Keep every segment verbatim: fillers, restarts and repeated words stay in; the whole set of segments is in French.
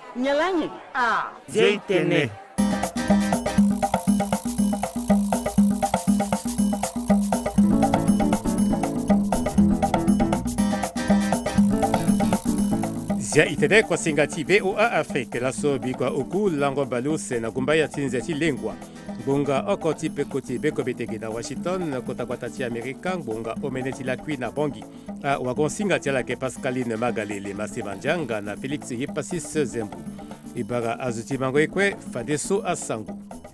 Nyalanyi. Ah. Zeitene. Zia itede kwa singati V O A Afrique la so bikwa oku lango balu se na gumbaya tinzeti lengwa. Bunga okoti pekoti beko betege na Washington kota kwa tati Amerika bunga omeneti la kui na bongi. A wagon singati la ke Pascaline Magalele Masevanjanga na Felix Hipasis Zembu. Ibara azuti mango ekwe fadeso asangu.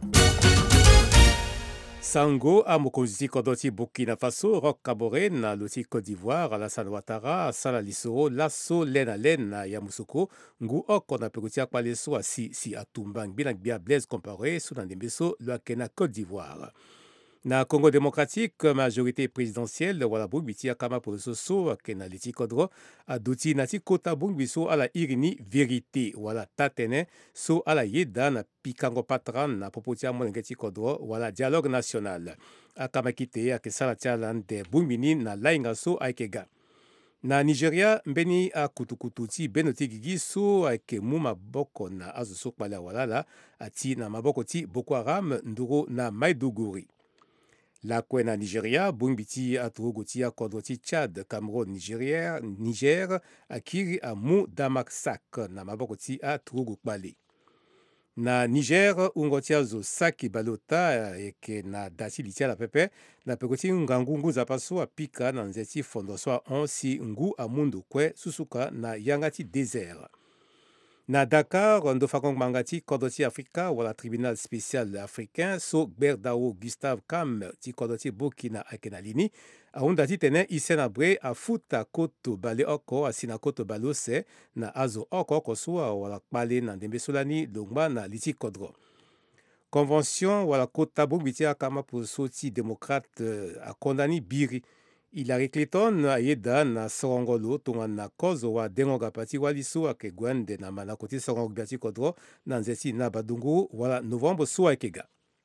Sango a mokozisi kodoti Burkina Faso, Roch Kabore na loti Côte d'Ivoire, Alassane Ouattara, Sala Lissoro, Lasso Lena Lena Yamoussoukro, Ngu Oko na Pekotia Kwaleso a si si Atumbang Binak Bia Blaise Comparé, Soudan Dembeso, Loakena Côte d'Ivoire. Na Congo démocratique, majorité présidentielle, wala Bougbiti Akama pour le Soso, Kena Liti Kodro, Adouti Nati Kota Bougbissou à la Irini Vérité, wala Tatene, So à la Yeda, na Pikango Patran, na Popotia Monengeti Kodro, wala Dialogue National. Akama Kite, Akesala Tialan de Boumbini, na Laingaso Aikega. Na Nigeria, mbeni a kutukututi benoti gigi so ake mu maboko na azuso kwala wala ati na maboko ti Boko Haram nduro na Maiduguri. La Kwena Nigeria, Bungbiti Atrogoti a Kodroti Tchad, Cameroun, Nigeria, Niger, Akiri a Mou Damaksak, na Mabokoti a Trogokbale. Na Niger, Ungotia zo Saki Balota, eke na Dati Litia la Pepe, na Pekoti Ngangungu Zapaso a Pika, na Nzeti Fondoswa Onsi Ngu a Mundu Kwe, Susuka, na Yangati Désert. Na Dakar, Ndofakong Mangati, Kodoti Afrika, wala tribunal spécial africain, so Berdao Gustave Kam, ti Kodoti Burkina Akenalini, a undati tene Isenabre a Futa Koto Bale Oko, a Sina Koto Balose, na Azo Oko Kosua, wala Kbale na Ndembe Solani, Longma na Liti Kodro. Convention, wala Kota Bugbiti Akama pour Soti démocrate a condamné Biri. Hillary Clinton a yeda na sorongolo tonga na kozo wa dengoga pati waliso ake gwende na manakoti sorongo biati kodro na nzesi na badungu wala novembre so akega.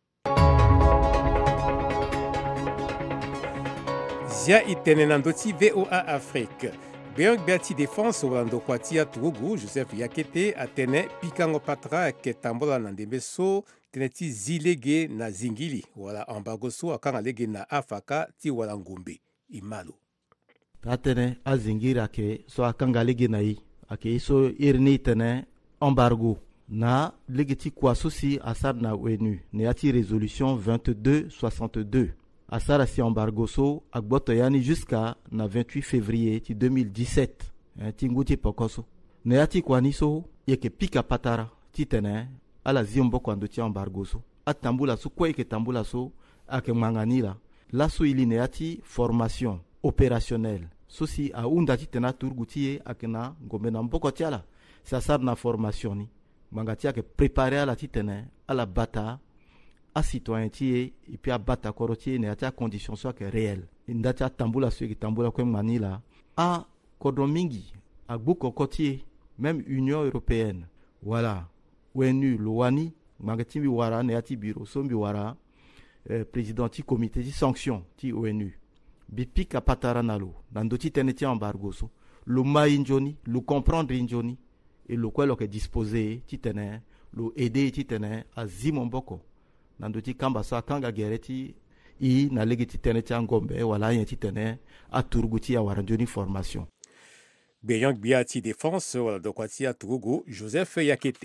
Zia itene nandoti V O A Afrique. Beong biati défense wala kwati ya Togo Joseph Yakete atene pikango patra ke tambola na ndembeso teneti zilege na zingili wala embargo so akanga lege na afaka ti wala ngumbi. Imalo. Atene azingira ke so akanga ligi na yi ake so irni tene embargo na legiti kwa sosi asar na O N U ne ati résolution vingt-deux soixante-deux asar si embargo so agboto yani jusqu'à na vingt-huit février ti deux mille dix-sept ti nguti pokoso ne ati kwa niso yeke pika patara ti tene ala ziombo kwa ndo ti embargo so atambula so kwa yeke tambula so ake manganila. La so ili neati formation opérationnelle. Sosi a undati tena turgutie akena ngombe na mboko tiala. Sa sar na formation ni. Mangatia ke préparer à la titene à la bata a citoyen tie et puis a bata korotie neati a condition soit que réelle. Indati a tambula so ki tambula ko manila a kodomingi a buko kotie même Union européenne. Voilà. O N U loani mangati bi wara neati bureau sombi wara. Euh, président du comité de sanction ti O N U bipi kapatara nalo nandoti teneti embargo so lo mainjoni lo comprendre injoni et lo kwelo ke disposer ti tene lo aider ti tene azimo mboko nandoti kamba sa kanga gereti i na legiti teneti ngombe wala yenti tene aturguti ya waranjoni formation Beyang biati défense wala dokwati ya Togo Joseph Yakete.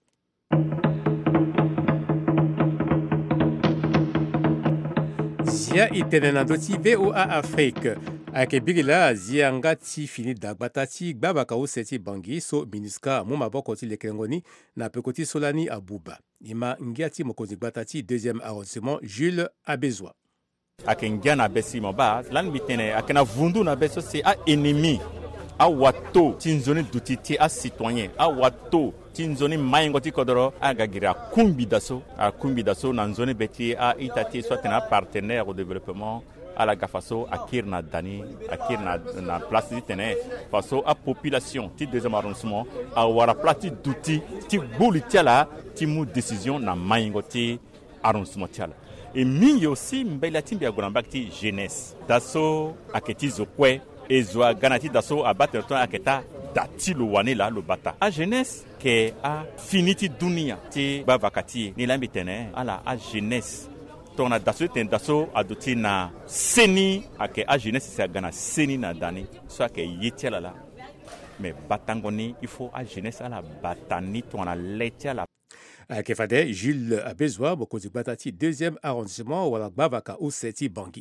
Zia itene nandoti V O A Afrique. Ake bigila zia ngati fini dagbatati gbabaka useti bangi so minuska muma boko ti lekrengoni na pekoti solani abuba. Ima ngiati mokozi gbatati deuxième arrondissement Jules Abezwa. Ake ngiana besi moba lan bitene akena vundu na beso c'est a ennemi. A wato tinzoni dutiti a citoyen a wato tinzoni mayengoti kodoro a gagira kumbi daso a kumbi daso na nzoni beti a itati soit un partenaire au développement à la gafaso a kirna dani a kirna na place ditene faso a population ti deuxième arrondissement a wara plati duti ti buli tiala ti mu décision na mayengoti arrondissement tiala et mingi aussi mbela timbi agorambakti jeunesse daso aketi zokwe ezwa ganati daso abate ton aketa dati lo wane la lo bata a jeunesse ke a finiti dunia ti ba vakati ni lambi tene ala a jeunesse tona daso ten daso adoti na seni ake a jeunesse se gana seni na dani so ake yetiala la mais batangoni il faut a jeunesse ala batani tona letiala ake fade Jules Abezwa bokozi batati deuxième arrondissement wala bavaka ou seti Bangui.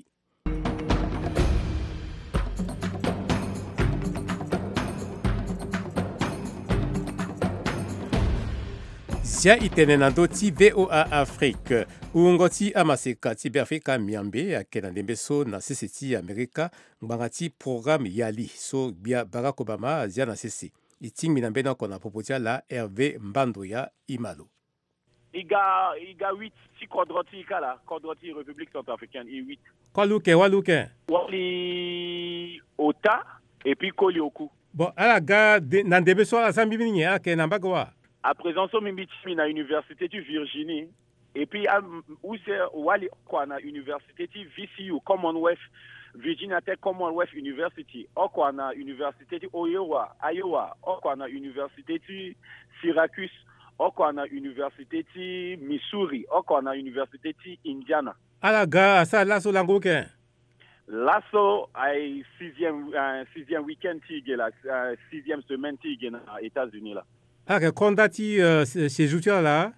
Zia itenenando ti V O A Afrique uungoti amaseka ti Afrika miambe akena ndembeso na sese ti Amerika ngangati programme yali so bia Barack Obama zia na sese iting minambe na kona popotia la Hervé Mbandoya Imalo. Iga iga huit si kodroti kala kodroti République centrafricaine i huit. Kwaluke waluke. Wali ota et puis kolioku. Bon ala ga na ndembeso la sambi mingi ake na mbagwa. À présent, nous sommes à l'université de Virginie. Et puis, où c'est Wali, quoi, à l'université de V C U, Commonwealth, Virginia Tech Commonwealth University. Ou quoi, à l'université de Iowa, Iowa. Ou quoi, à l'université de Syracuse. Ou quoi, à l'université de Missouri. Ou quoi, à l'université de Indiana. Alors, gars, ça, là, c'est l'angouquin. Là, c'est sixième, sixième week-end, la sixième semaine, aux États-Unis, là. Ah, que condati ces outils là?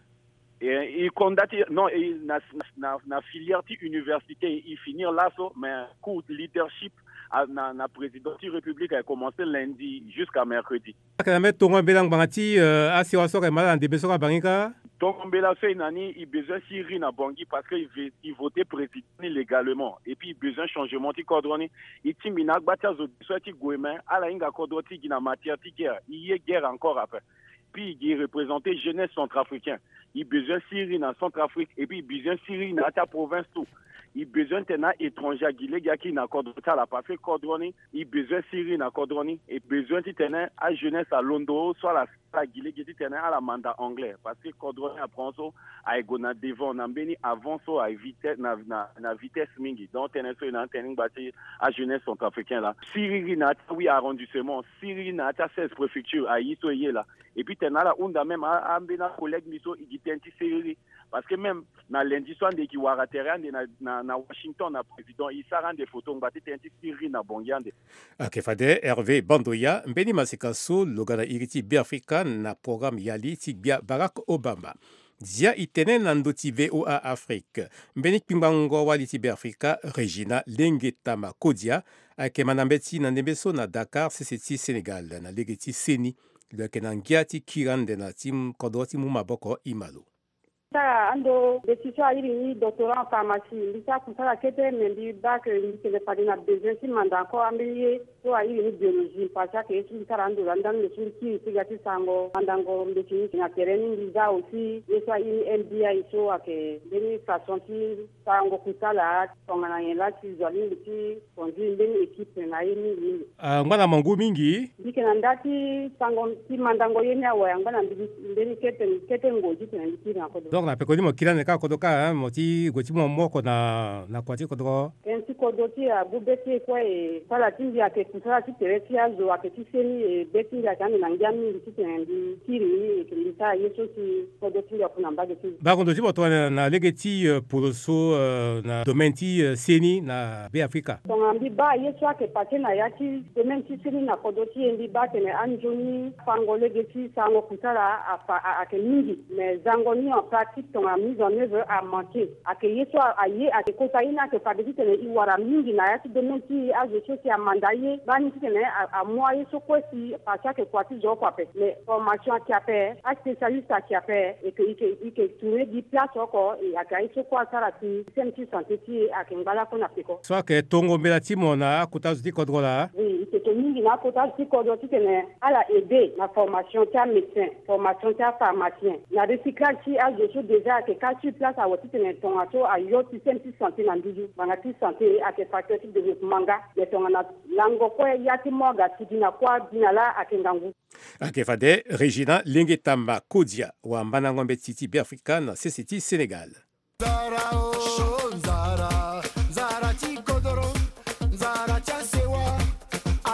Et il condati non, il na na na filière de université, il finir là so, mais cours de leadership na na présidence de République a commencé lundi jusqu'à mercredi. Quand même ton belang bangati a si on sort mal en débeso bangika. Ton bela fait nani, il besoin Syrie na Bangui parce qu'il il votait président légalement et puis il besoin changement de coordonnées. Il timina batia zo soit gouvernement ala inga coordonnées qui na matière de guerre. Il y a guerre encore après. Puis il représentait jeunesse centrafricain. Il besoin Syrie dans Centrafrique et puis il besoin Syrie dans ta province tout. Il besoin tena étranger qui n'a cordonné la partie cordonné. Il besoin Syrie dans cordonné et besoin tena à jeunesse à Londres soit la la Guinée qui tena à la mandat anglais parce que cordonné apprend so à gona devant na beni avant so à vitesse na na na vitesse mingi donc tena so na tena bati à jeunesse centrafricain là. Syrie n'a oui arrondissement, Syrie n'a ta seize préfectures à Isoye là. Et puis tena la unda même à ambena collègue miso igitenti Syrie parce que même na lundi soir de kiwara terrain na na na Washington na président il s'arrend des photos ngati tenti Syrie na bongiande. Akefade Hervé Bandoya mbeni masikaso logana iriti Biafrika na programme yali ti bia Barack Obama. Zia itene nandoti V O A Afrique. Mbeni pimbango wali ti Biafrika Regina Lengetama Kodia ake manambeti na nembeso na Dakar seseti Sénégal na legeti Seni le kenangiati kirande na tim kodoti mumaboko Imalo. Sara ando décision iri ni doctorat en pharmacie lisa kusala kete mendi bac ni kele padina besoin si manda ko ambiye so iri ni biologie parce que si sara ando landan le sulki sigati sango andango mbeki na terrain lisa aussi eso iri M D I so ake beni façon ti sango kusala tongana yela ti zali ti konji beni équipe na iri ni ah ngwana mangu mingi dikena ndati sango ti mandango yenya wa ngwana beni kete kete ngoji tena ti na ko donc na pekoni mo kilane ka kodoka moti goti mo moko na na kwati kodoko enti kodoti a bubeti kwa e sala tindi ake kusala ti tereti azo ake ti seni e beti ya kana na ngiami ti tendi tiri e kilita yeso ti kodoti ya kuna mbage ti ba kondo ti boto na legeti poloso na domaine ti seni na be Afrika donc ambi ba yeso ake pate na yati domaine ti seni na kodoti endi ba tene anjoni fango legeti sango kusala ake mingi mais zangoni en pratique ton mise en œuvre a manqué accueillir soit aye ake kosaina ke fadisi tene iwara mingi na yati dementi a je chose a mandaye bani tene a moi yeso kwesi pacha ke kwati jo kwape mais formation qui a fait a spécialiste qui a fait et que que que tourner di place encore et akai so kwa sara ti senti santé ti ake ngala ko na peko soit que tongo mbela ti mona kutazo ti kodrola oui c'est que mingi na kutazo ti kodro ti tene ala aider na formation ti médecin formation ti pharmacien na recyclage ti a je déjà que quand tu places à votre ton ato à yo système de santé na nduju bangati santé à que facteur de développement ga de ton na lango ko yati moga tidina kwa dinala akengangu akefade Regina Lengetama Kodia wa mbana ngombe titi Biafrika na C C T Sénégal. Zara o zara zara ti kodoro zara cha sewa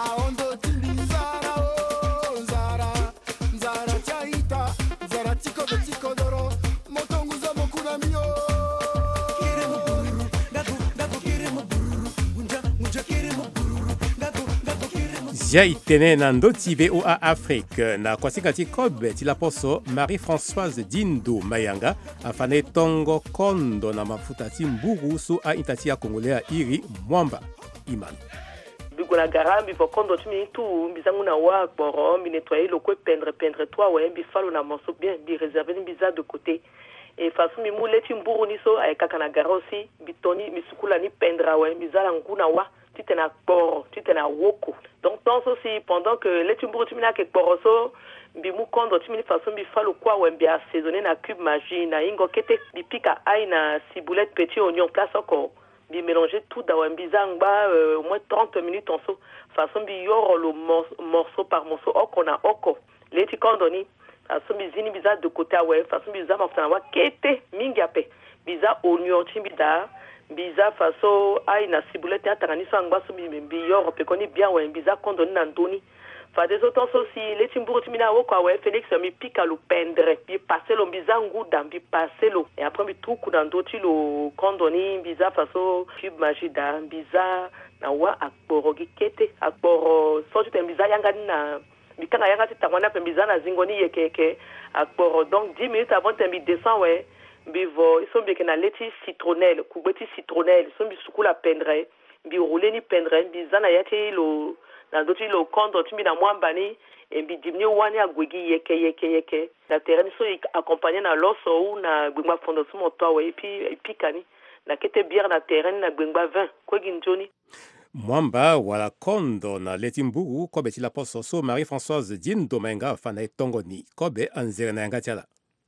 Zia itene na ndoti V O A Afrique na kwasikati kobe tilaposo Marie-Françoise Dindo Mayanga afane tongo kondo na mafuta timburu su a intati ya Kongolea iri mwamba imanu. Bigona garambi fo kondo tumi tu mbizangu na wa boro mi nettoyer le ko peindre peindre toi ouais bi falo na morceau bien bi réserver ni biza de côté et façon mi moule timburu ni so ay kaka na garosi bitoni mi sukula ni peindra ouais bizala nguna wa titena boro titena woko. Donc, dans aussi, pendant que les timburu tumina ke poroso, bimu kondo tumini façon bi falo kwa wembi assaisonné na cube magie na ingo kete bi pika ay na ciboulette petit oignon place encore. Bi mélanger tout da wembi zangba euh, au moins trente minutes en so. Façon bi yoro le morceau par morceau oko na oko. Les ti kondo ni façon bi zini biza de côté ouais, façon bi za mafana wa kete mingape. Biza oignon timida biza faso ay na ciboulette ya tangani so angba so bi yoro pe koni bien ouais biza kondo na ndoni fa des autres aussi les timburu timina wo kwa ouais Félix mi pika lo pendre bi passer lo biza nguda bi passer lo et après bi tout kuna ndoti lo kondo ni biza faso cube magida biza na wa akborogi kete akboro so tu biza yanga na bikanga yanga ti tangwana pe biza na zingoni yekeke akboro donc dix minutes avant tembi descend ouais bivo ils sont bien que na leti citronnelle kubeti citronnelle sont bi sukula pendre bi rouler ni pendre bi zana yati lo na doti lo kondo tumi na mwamba ni e bi dimni wani agwegi yeke yeke yeke na terrain so accompagné na loso ou na gbengba fondo so moto wa epi epi kani na kete bière na terrain na gbengba vin ko ginjoni mwamba wala kondo na leti mburu kobe tila poso so Marie-Françoise Dindo Mayanga fana etongoni kobe anzere na yanga tiala.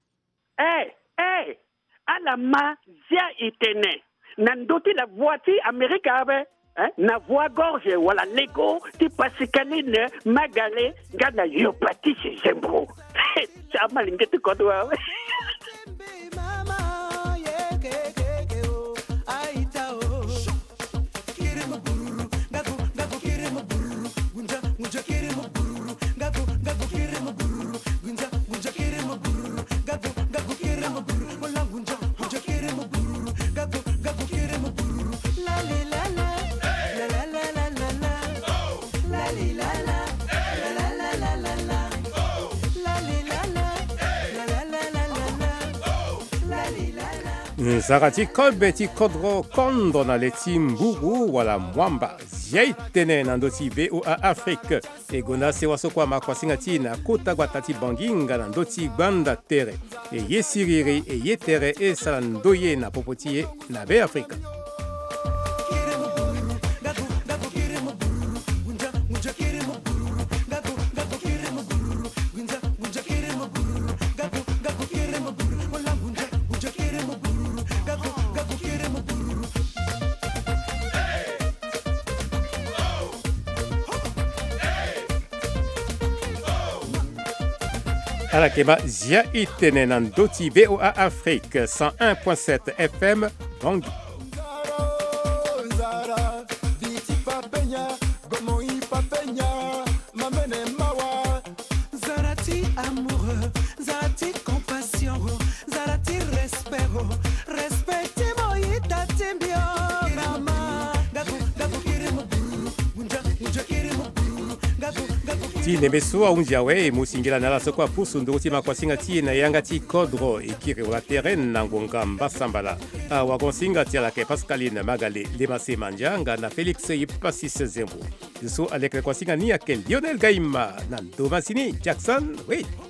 Eh eh ala ma zia itene na ndoti la voiture américaine hein na voix gorge wala lego ti pasikaline magale gana yopati sembro chama lingete kodwa Zarati kobe ti kodro kondo na leti mburu wala mwamba ziaitene na ndoti V O A Afrique egona sewaso kwa makwasingati na kota gwatati banginga na ndoti gbanda tere e yesiriri e yetere e salandoye na popotie na be Afrika. Alakeba zia itene na ndoti V O A Afrique cent un point sept F M Bangui. Zarati amoureux, Zarati compassion, Zarati respect, respecte moïta tembio mama, gagu gagu kirimo, unja unja kirimo, gagu gagu. Ti nebeso aunjawe musingila nala sokwa pusu nduti makwasinga ti na yanga ti kodro ikire wala terrain na ngonga mbasambala a wakonsinga ti ala ke Pascaline Magale Lemase Manjanga na Félix Yipassis Zembo so alekre kwasinga ni akel Lionel Gaima na Domasini Jackson oui